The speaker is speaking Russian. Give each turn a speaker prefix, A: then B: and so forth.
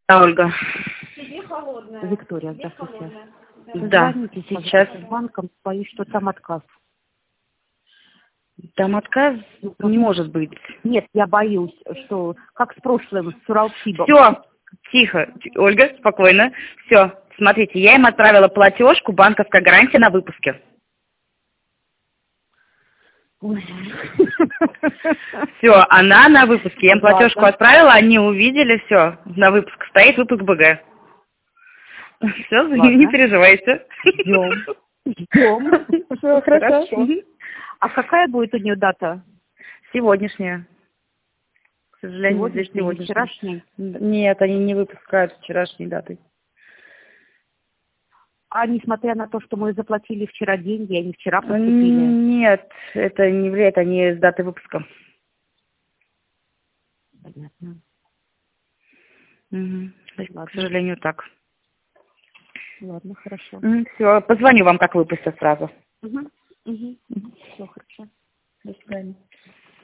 A: Да, Ольга.
B: Виктория, здравствуйте.
A: Да,
B: Звоните
A: сейчас.
B: с банком, боюсь, что там отказ.
A: Там отказ не может быть.
B: Нет, я боюсь, что как с прошлым, с Уралсибом.
A: Все, тихо. Ольга, спокойно. Все, смотрите, я им отправила платежку, банковская гарантия на выпуске. Все, она на выпуске. Я им платежку отправила, они увидели, все, на выпуск стоит, выпуск БГ. Все, не переживайте.
B: Ждем.
A: Все, хорошо.
B: А какая будет у нее дата?
A: Сегодняшняя. К сожалению, здесь сегодняшняя.
B: Вчерашняя?
A: Нет, они не выпускают вчерашней даты.
B: А несмотря на то, что мы заплатили вчера деньги, они вчера поступили?
A: Нет, это не влияет, они с даты выпуска.
B: Понятно.
A: К сожалению, так.
B: Ладно, хорошо.
A: Все, позвоню вам, как выпустят сразу.